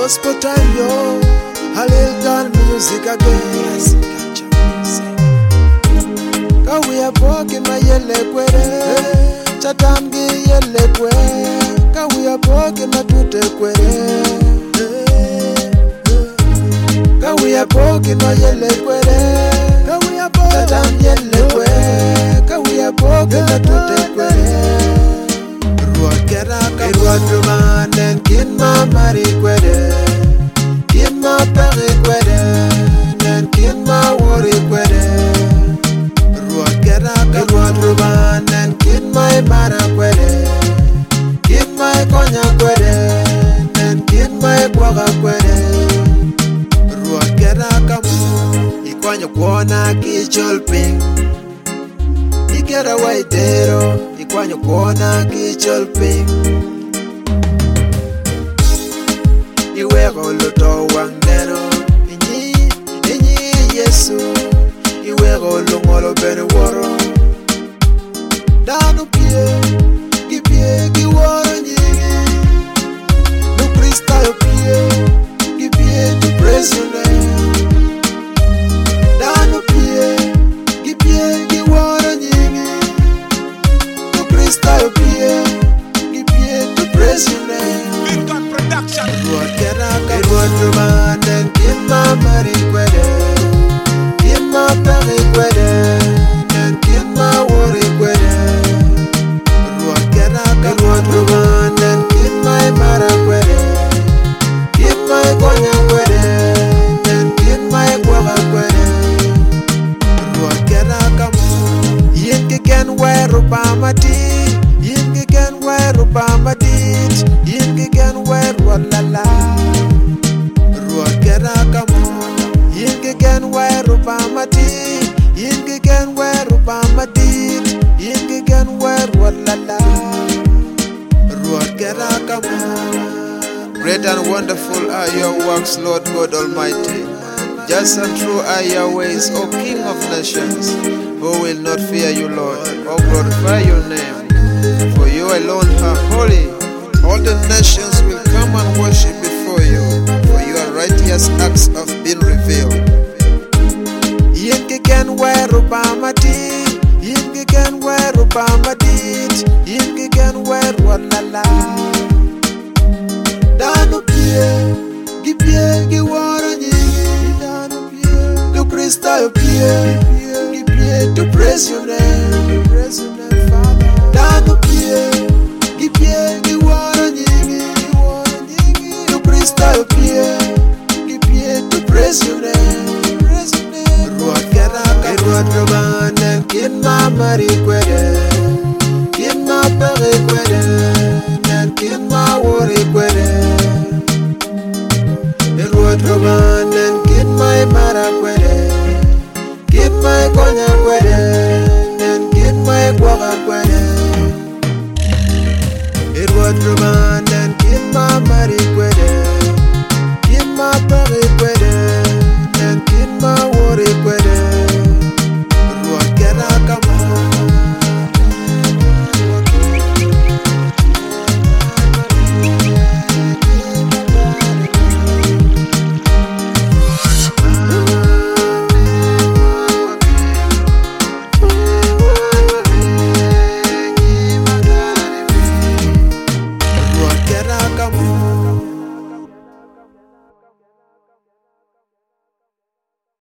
Gospel time, yo. Hallelujah, music again. Ka we are walking my yellow quere. Chatamgi yellow quere. Ka we are walking my tute quere. Ka we are walking my yellow quere. Ka we are walking chatam yellow quere. Ka we are walking my tute quere. Ruat man and kin ma mari quere. Kin ma peri quere. And kin ma worry quere. Ruat ruban and kin my mana quere. Kin my konya quere. And kin my boga quere. Ruat kamu. Ikwanya kuona kichol ping. Ikera waitero. Ikwanya kuona kichol ping. Iwego luto wangero. Inyi Yesu. Iwego lungolo bene woro. Danu pie ki woro nyingi. No Krista yo pie to praise your name. Danu pie ki woro nyingi. No Krista yo pie to praise your name. Lincoln Production. Ruat man and kin ma mari quere. Kin ma peri quere. And kin ma worry quere. Ruat ruban and kin ma mara quere. Kin ma konya quere. And kin ma boga quere. Ruat kamu. Yin ki ken weru pamati. Yin ki ken weru pamatit. Yin ki ken weru walala. Ruat kamu. Yin ki ken weru pamati. Yin ki ken weru pamatit. Yin ki ken weru walala. Ruat kamu. Great and wonderful are your works, Lord God Almighty. Just and true are your ways, O King of nations. Who will not fear you, Lord, or glorify your name? For you alone are holy. All the nations will come and worship before you, for your righteous acts have been revealed. Yin ki ken weru pamati. Yin ki ken weru pamatit. Yin ki ken weru walala. Danu pie ki woro nyingi. Danu pie no Krista yo pie to praise your name. Father. Danu pie ki woro nyingi. No Krista yo pie to praise your name. Ruat ruban and kin ma mari quere.